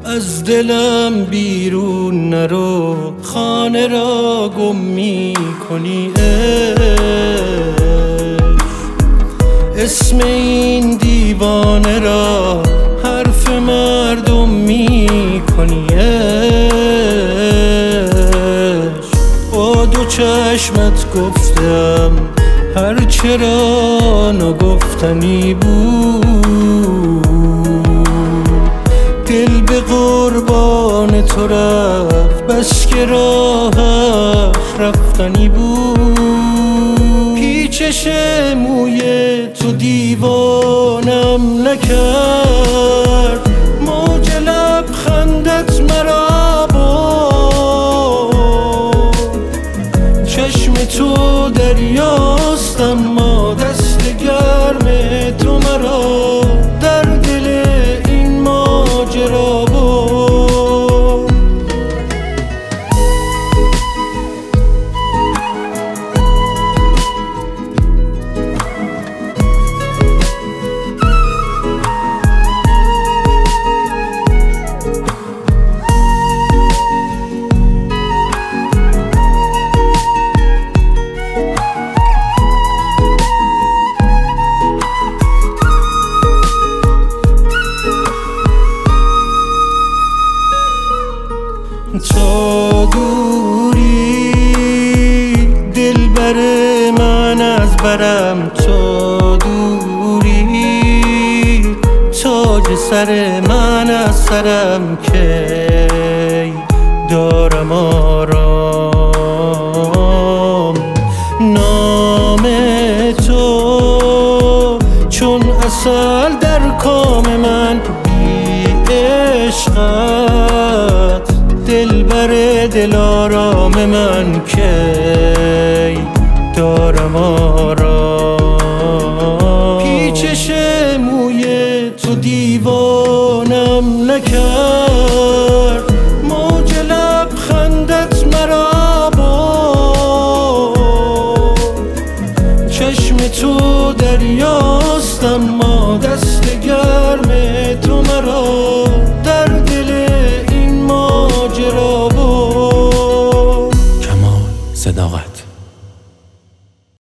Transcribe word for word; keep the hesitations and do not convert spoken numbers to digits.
از دلم بیرون نرو، خانه را گم می کنی اسم این دیوانه را حرف مردم می کنی با دو چشمت گفتم هرچه را نگفتنی بود، دل به قربان تو رفت بس که راهش رفتنی بود. پیچش موی تو دیوانم نکرد، موج لبخندت مرا برد، چشم تو دریاست اما دست گرم تو مرا در دل این ماجرا برد. تا دوری دلبر من از برم، تا دوری تاج سر من از سرم کی دارم آرام. نام تو چون عسل در کام من، بی عشقت دلبر دلارام من کی دارم آرام. پیچش موی تو دیوانم نکرد، موج لبخندت مرا برد، چشم تو دریاست اما دست گرم تو مرا